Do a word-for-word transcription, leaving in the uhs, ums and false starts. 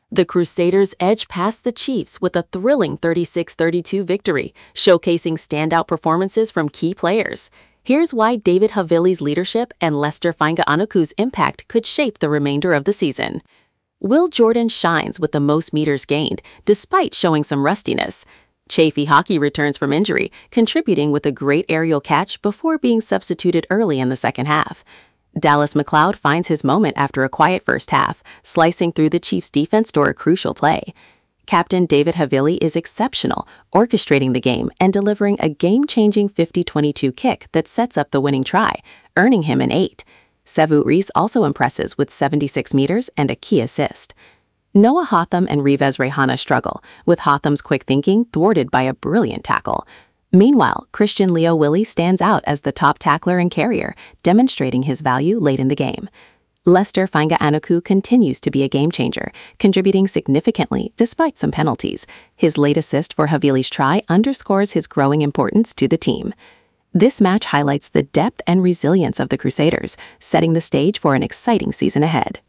The Crusaders edged past the Chiefs with a thrilling thirty-six thirty-two victory, showcasing standout performances from key players. Here's why David Havili's leadership and Lester Finga-Anuku's impact could shape the remainder of the season. Will Jordan shines with the most meters gained, despite showing some rustiness. Chafee Hockey returns from injury, contributing with a great aerial catch before being substituted early in the second half. Dallas McLeod finds his moment after a quiet first half, slicing through the Chiefs' defense for a crucial play. Captain David Havili is exceptional, orchestrating the game and delivering a game-changing fifty twenty-two kick that sets up the winning try, earning him an eight. Sevu Reece also impresses with seventy-six meters and a key assist. Noah Hotham and Rivez Reihana struggle, with Hotham's quick thinking thwarted by a brilliant tackle. Meanwhile, Christian Leo Willie stands out as the top tackler and carrier, demonstrating his value late in the game. Lester Finga-Anuku continues to be a game-changer, contributing significantly despite some penalties. His late assist for Havili's try underscores his growing importance to the team. This match highlights the depth and resilience of the Crusaders, setting the stage for an exciting season ahead.